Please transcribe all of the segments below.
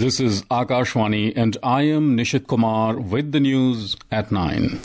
This is Akashvani and I am Nishit Kumar with the news at 9.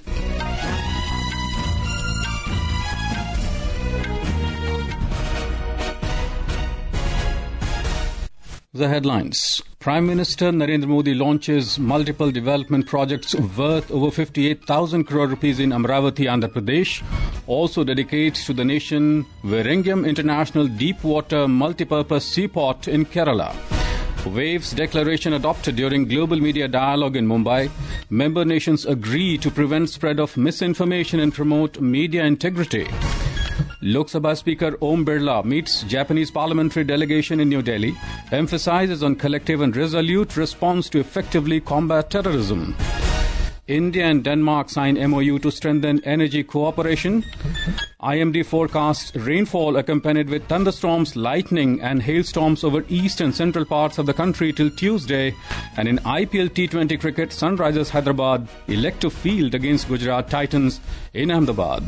The headlines. Prime Minister Narendra Modi launches multiple development projects worth over 58,000 crore rupees in Amravati, Andhra Pradesh. Also dedicates to the nation Vizhinjam International Deepwater Multipurpose Seaport in Kerala. Waves declaration adopted during Global Media Dialogue in Mumbai. Member nations agree to prevent spread of misinformation and promote media integrity. Lok Sabha Speaker Om Birla meets Japanese parliamentary delegation in New Delhi, emphasizes on collective and resolute response to effectively combat terrorism. India and Denmark sign MOU to strengthen energy cooperation. IMD forecasts rainfall accompanied with thunderstorms, lightning and hailstorms over east and central parts of the country till Tuesday. And in IPL T20 cricket, Sunrisers Hyderabad elect to field against Gujarat Titans in Ahmedabad.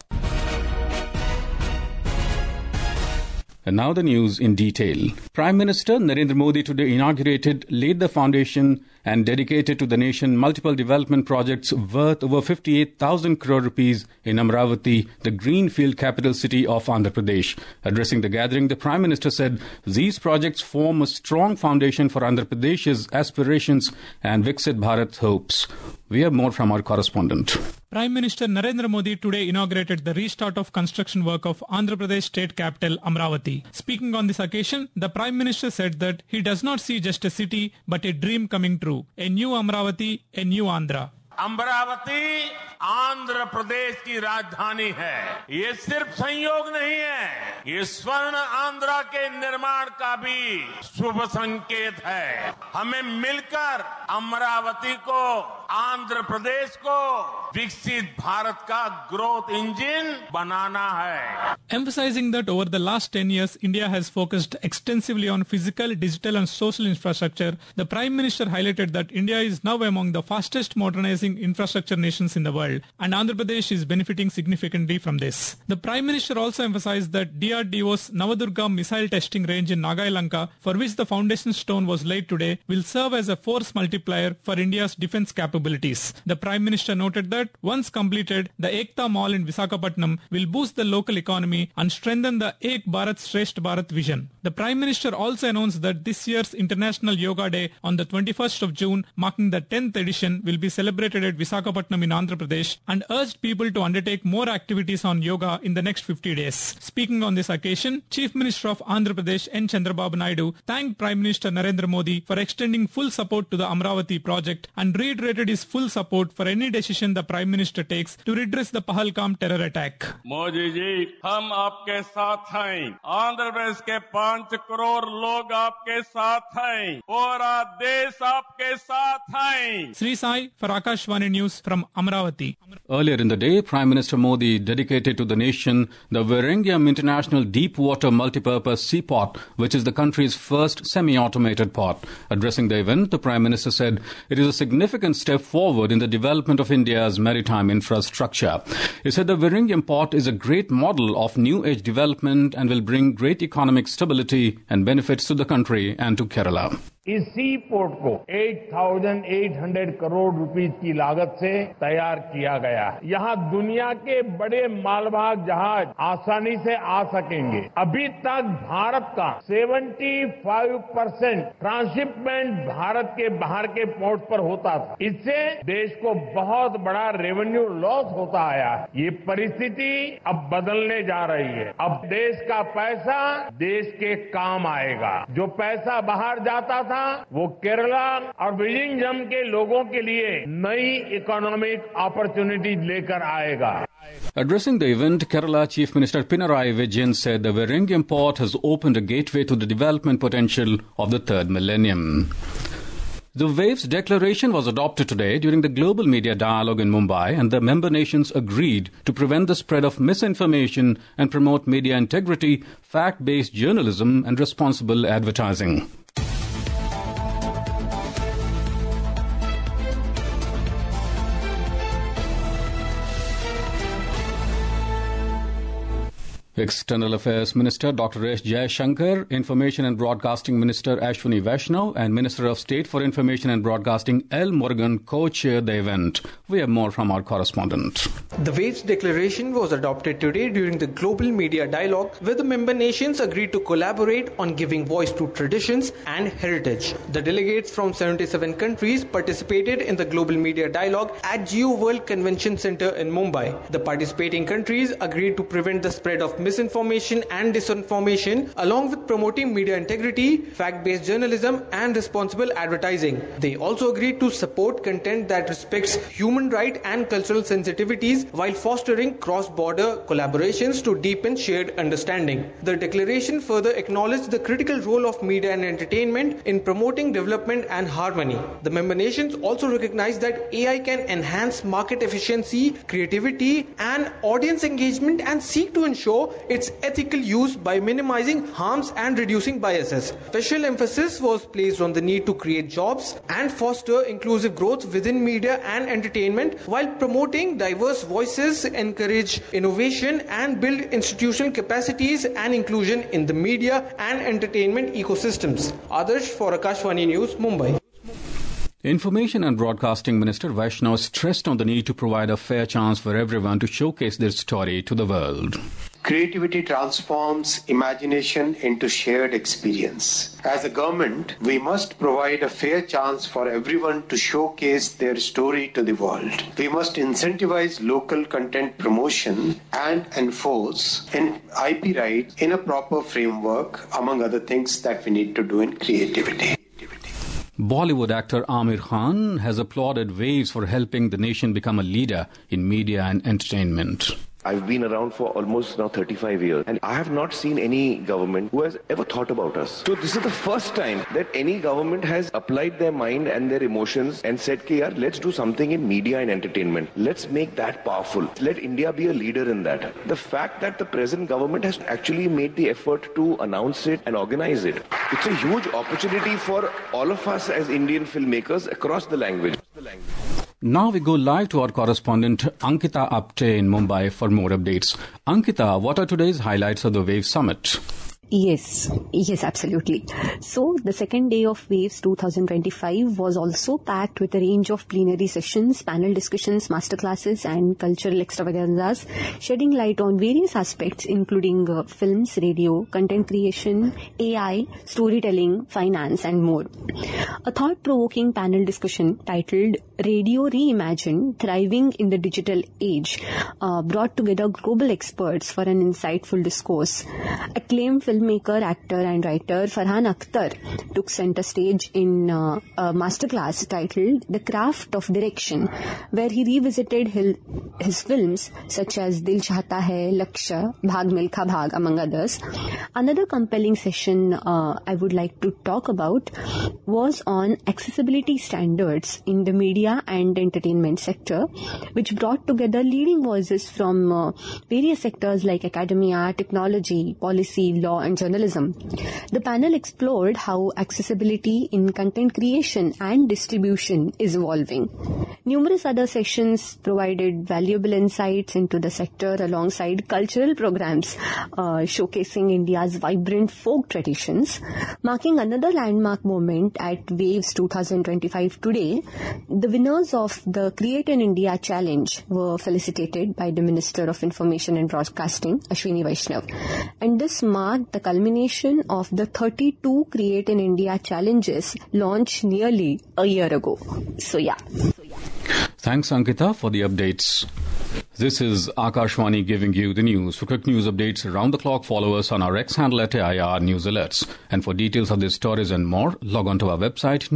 And now the news in detail. Prime Minister Narendra Modi today laid the foundation and dedicated to the nation multiple development projects worth over 58,000 crore rupees in Amravati, the greenfield capital city of Andhra Pradesh. Addressing the gathering, the Prime Minister said these projects form a strong foundation for Andhra Pradesh's aspirations and Viksit Bharat's hopes. We have more from our correspondent. Prime Minister Narendra Modi today inaugurated the restart of construction work of Andhra Pradesh state capital Amravati. Speaking on this occasion, the Prime Minister said that he does not see just a city but a dream coming true. A new Amravati, a new Andhra. Amravati Andhra Pradesh की राजधानी है। ये सिर्फ संयोग नहीं है, ये स्वर्ण आंध्रा के निर्माण का भी शुभ संकेत है। हमें मिलकर अमरावती को, आंध्र प्रदेश को विकसित भारत का ग्रोथ इंजन बनाना है। Emphasizing that over the last 10 years, India has focused extensively on physical, digital and social infrastructure, the Prime Minister highlighted that India is now among the fastest modernizing infrastructure nations in the world, and Andhra Pradesh is benefiting significantly from this. The Prime Minister also emphasized that DRDO's Navadurga missile testing range in Nagai Lanka, for which the foundation stone was laid today, will serve as a force multiplier for India's defense capabilities. The Prime Minister noted that once completed, the Ekta Mall in Visakhapatnam will boost the local economy and strengthen the Ek Bharat Shresth Bharat vision. The Prime Minister also announced that this year's International Yoga Day on the 21st of June, marking the 10th edition, will be celebrated at Visakhapatnam in Andhra Pradesh and urged people to undertake more activities on yoga in the next 50 days. Speaking on this occasion, Chief Minister of Andhra Pradesh N. Chandrababu Naidu thanked Prime Minister Narendra Modi for extending full support to the Amravati project and reiterated his full support for any decision the Prime Minister takes to redress the Pahalgam terror attack. Modi ji, हम आपके साथ हैं। आंध्र प्रदेश के 5 करोड़ लोग आपके साथ हैं। पूरा देश आपके साथ हैं। Sri Sai for Akashvani News from Amravati. Earlier in the day, Prime Minister Modi dedicated to the nation the Vizhinjam International Deepwater Multipurpose Seaport, which is the country's first semi-automated port. Addressing the event, the Prime Minister said it is a significant step forward in the development of India's maritime infrastructure. He said the Vizhinjam port is a great model of new age development and will bring great economic stability and benefits to the country and to Kerala. इस सी port को 8,800 crore rupees की लागत से तैयार किया गया है। यहाँ दुनिया के बड़े मालवाहक जहाज आसानी से आ सकेंगे। अभी तक भारत का 75% ट्रांसशिपमेंट भारत के बाहर के पोर्ट पर होता था। इससे देश को बहुत बड़ा रेवेन्यू लॉस होता आया है। ये परिस्थिति अब बदलने जा रही है। अब देश का पैसा देश के काम आएगा। जो पैसा बाहर जाता था वो केरला और विजिंगम के लोगों के लिए नई इकोनॉमिक अपॉर्चुनिटी लेकर आएगा। Addressing the event, Kerala Chief Minister Pinarayi Vijayan said the Vizhinjam port has opened a gateway to the development potential of the third millennium. The Waves Declaration was adopted today during the Global Media Dialogue in Mumbai, and the member nations agreed to prevent the spread of misinformation and promote media integrity, fact-based journalism and responsible advertising. External Affairs Minister Dr. S. Jaishankar, Information and Broadcasting Minister Ashwini Vaishnav and Minister of State for Information and Broadcasting L. Murugan co-chaired the event. We have more from our correspondent. The WAVES Declaration was adopted today during the Global Media Dialogue, where the member nations agreed to collaborate on giving voice to traditions and heritage. The delegates from 77 countries participated in the Global Media Dialogue at Geo World Convention Center in Mumbai. The participating countries agreed to prevent the spread of misinformation and disinformation, along with promoting media integrity, fact-based journalism and responsible advertising. They also agreed to support content that respects human rights and cultural sensitivities while fostering cross-border collaborations to deepen shared understanding. The declaration further acknowledged the critical role of media and entertainment in promoting development and harmony. The member nations also recognized that AI can enhance market efficiency, creativity and audience engagement and seek to ensure its ethical use by minimizing harms and reducing biases. Special emphasis was placed on the need to create jobs and foster inclusive growth within media and entertainment while promoting diverse voices, encourage innovation and build institutional capacities and inclusion in the media and entertainment ecosystems. Adarsh for Akashvani News, Mumbai. Information and Broadcasting Minister Vaishnav stressed on the need to provide a fair chance for everyone to showcase their story to the world. Creativity transforms imagination into shared experience. As a government, we must provide a fair chance for everyone to showcase their story to the world. We must incentivize local content promotion and enforce IP rights in a proper framework, among other things that we need to do in creativity. Bollywood actor Aamir Khan has applauded WAVES for helping the nation become a leader in media and entertainment. I've been around for almost now 35 years and I have not seen any government who has ever thought about us. So this is the first time that any government has applied their mind and their emotions and said, "Yaar, let's do something in media and entertainment. Let's make that powerful. Let India be a leader in that." The fact that the present government has actually made the effort to announce it and organize it, it's a huge opportunity for all of us as Indian filmmakers across the language. Now we go live to our correspondent Ankita Apte in Mumbai for more updates. Ankita, what are today's highlights of the WAVES Summit? Yes, absolutely. So the second day of WAVES 2025 was also packed with a range of plenary sessions, panel discussions, masterclasses and cultural extravaganzas, shedding light on various aspects including films, radio, content creation, AI, storytelling, finance and more. A thought-provoking panel discussion titled Radio Reimagined, Thriving in the Digital Age brought together global experts for an insightful discourse. Acclaimed filmmaker, actor and writer Farhan Akhtar took center stage in a masterclass titled The Craft of Direction, where he revisited his films such as Dil Chahta Hai, Lakshya, Bhag Milkha Bhag, among others. Another compelling session I would like to talk about was on accessibility standards in the media and entertainment sector, which brought together leading voices from various sectors like academia, technology, policy, law and journalism. The panel explored how accessibility in content creation and distribution is evolving. Numerous other sessions provided valuable insights into the sector alongside cultural programs showcasing India's vibrant folk traditions. Marking another landmark moment at WAVES 2025 today, the winners of the Create in India Challenge were felicitated by the Minister of Information and Broadcasting, Ashwini Vaishnav. And this marked the culmination of the 32 Create in India challenges launched nearly a year ago. So yeah. Thanks, Ankita, for the updates. This is Akashvani giving you the news. For quick news updates around the clock, follow us on our X handle at AIR News Alerts. And for details of these stories and more, log on to our website,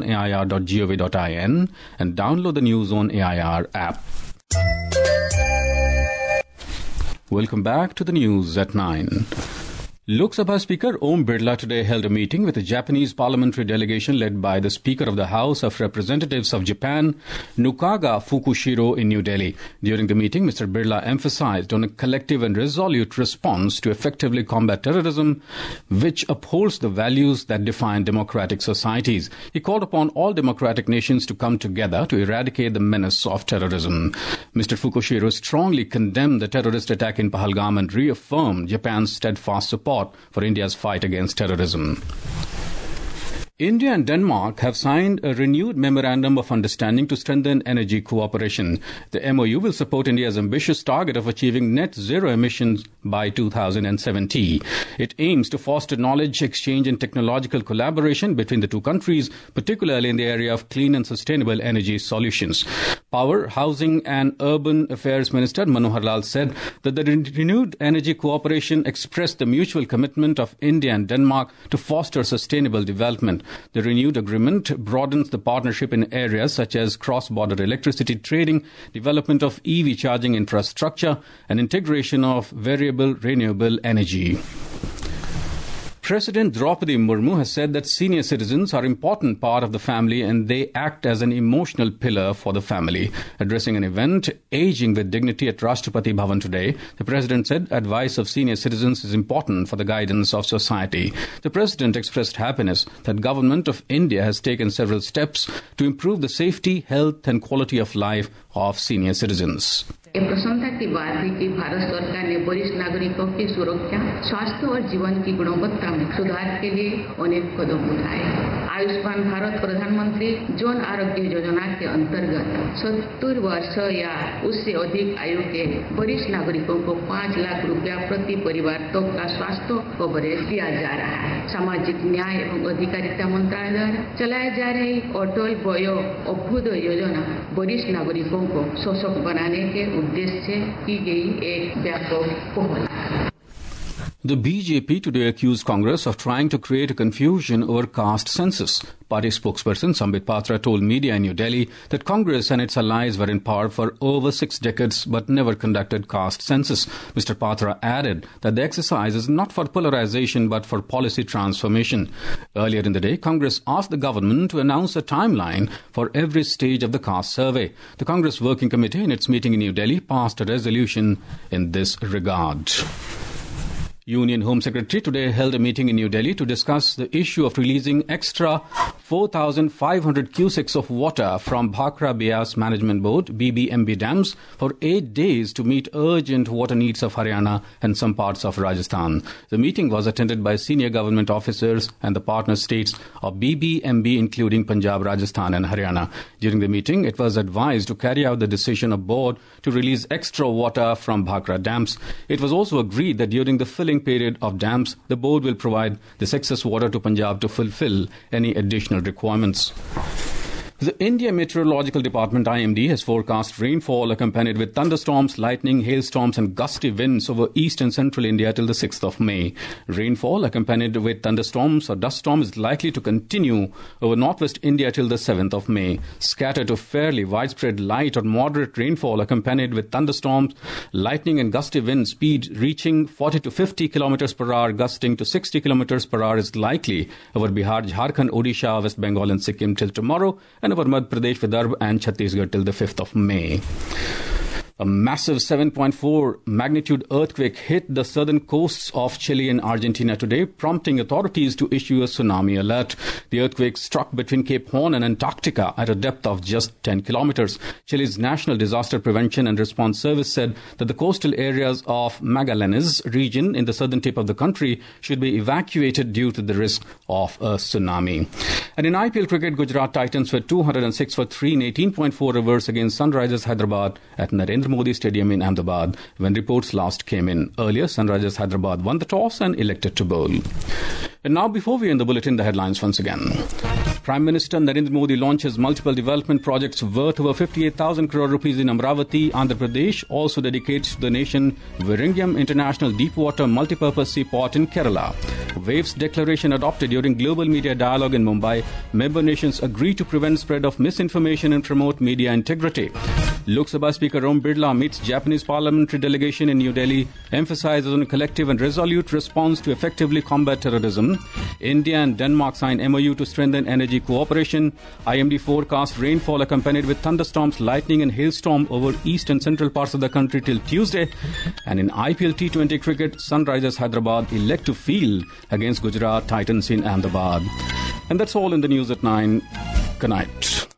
newsonair.gov.in, and download the News on AIR app. Welcome back to the news at 9. Lok Sabha Speaker Om Birla today held a meeting with a Japanese parliamentary delegation led by the Speaker of the House of Representatives of Japan, Nukaga Fukushiro, in New Delhi. During the meeting, Mr. Birla emphasized on a collective and resolute response to effectively combat terrorism, which upholds the values that define democratic societies. He called upon all democratic nations to come together to eradicate the menace of terrorism. Mr. Fukushiro strongly condemned the terrorist attack in Pahalgam and reaffirmed Japan's steadfast support for India's fight against terrorism. India and Denmark have signed a renewed memorandum of understanding to strengthen energy cooperation. The MOU will support India's ambitious target of achieving net zero emissions by 2070. It aims to foster knowledge exchange and technological collaboration between the two countries, particularly in the area of clean and sustainable energy solutions. Power, Housing and Urban Affairs Minister Manohar Lal said that the renewed energy cooperation expressed the mutual commitment of India and Denmark to foster sustainable development. The renewed agreement broadens the partnership in areas such as cross-border electricity trading, development of EV charging infrastructure, and integration of variable renewable energy. President Draupadi Murmu has said that senior citizens are an important part of the family and they act as an emotional pillar for the family. Addressing an event, Aging with Dignity at Rashtrapati Bhavan today, the President said advice of senior citizens is important for the guidance of society. The President expressed happiness that Government of India has taken several steps to improve the safety, health and quality of life of senior citizens. ये प्रसन्नता की बात है कि भारत सरकार ने वरिष्ठ नागरिकों की सुरक्षा, स्वास्थ्य और जीवन की गुणवत्ता में सुधार के लिए अनेक कदम उठाए। आयुष्मान भारत प्रधानमंत्री जन आरोग्य योजना के अंतर्गत 70 वर्ष या उससे अधिक आयु के वरिष्ठ नागरिकों को 5 लाख रुपया प्रति परिवार तक का स्वास्थ्य कवरेज दिया जा रहा है। सामाजिक न्याय एवं अधिकारिता मंत्रालय द्वारा चलाए जा रही अटल वयो अभ्युदय योजना वरिष्ठ नागरिकों को सशक्त बनाने के उद्देश्य से की गई एक व्यापक पहल। The BJP today accused Congress of trying to create a confusion over caste census. Party spokesperson Sambit Patra told media in New Delhi that Congress and its allies were in power for over 6 decades but never conducted caste census. Mr. Patra added that the exercise is not for polarization but for policy transformation. Earlier in the day, Congress asked the government to announce a timeline for every stage of the caste survey. The Congress Working Committee in its meeting in New Delhi passed a resolution in this regard. Union Home Secretary today held a meeting in New Delhi to discuss the issue of releasing extra 4,500 cusecs of water from Bhakra Beas Management Board BBMB dams for 8 days to meet urgent water needs of Haryana and some parts of Rajasthan. The meeting was attended by senior government officers and the partner states of BBMB including Punjab, Rajasthan and Haryana. During the meeting, it was advised to carry out the decision of board to release extra water from Bhakra dams. It was also agreed that during the filling period of dams, the board will provide this excess water to Punjab to fulfill any additional requirements. The India Meteorological Department IMD has forecast rainfall accompanied with thunderstorms, lightning, hailstorms and gusty winds over east and central India till the 6th of May. Rainfall accompanied with thunderstorms or dust storms is likely to continue over northwest India till the 7th of May. Scattered to fairly widespread light or moderate rainfall accompanied with thunderstorms, lightning and gusty wind speed reaching 40 to 50 kilometers per hour, gusting to 60 kilometers per hour is likely over Bihar, Jharkhand, Odisha, West Bengal and Sikkim till tomorrow, and over Madhya Pradesh, Vidarbha and Chhattisgarh till the 5th of May. A massive 7.4 magnitude earthquake hit the southern coasts of Chile and Argentina today, prompting authorities to issue a tsunami alert. The earthquake struck between Cape Horn and Antarctica at a depth of just 10 kilometers. Chile's National Disaster Prevention and Response Service said that the coastal areas of Magallanes region in the southern tip of the country should be evacuated due to the risk of a tsunami. And in IPL cricket, Gujarat Titans were 206 for 3 in 18.4 overs against Sunrisers Hyderabad at Narendra Modi Stadium in Ahmedabad when reports last came in. Earlier, Sunrisers Hyderabad won the toss and elected to bowl. And now, before we end the bulletin, the headlines once again. Prime Minister Narendra Modi launches multiple development projects worth over 58,000 crore rupees in Amravati, Andhra Pradesh. Also dedicates to the nation Viringam International Deepwater Multipurpose Seaport in Kerala. Waves declaration adopted during Global Media Dialogue in Mumbai. Member nations agree to prevent spread of misinformation and promote media integrity. Lok Sabha Speaker Om Birla meets Japanese parliamentary delegation in New Delhi, emphasizes on a collective and resolute response to effectively combat terrorism. India and Denmark sign MOU to strengthen energy cooperation. IMD forecast rainfall accompanied with thunderstorms, lightning and hailstorm over east and central parts of the country till Tuesday. And in IPL T20 cricket, Sunrisers Hyderabad elect to field against Gujarat Titans in Ahmedabad. And that's all in the news at 9. Good night.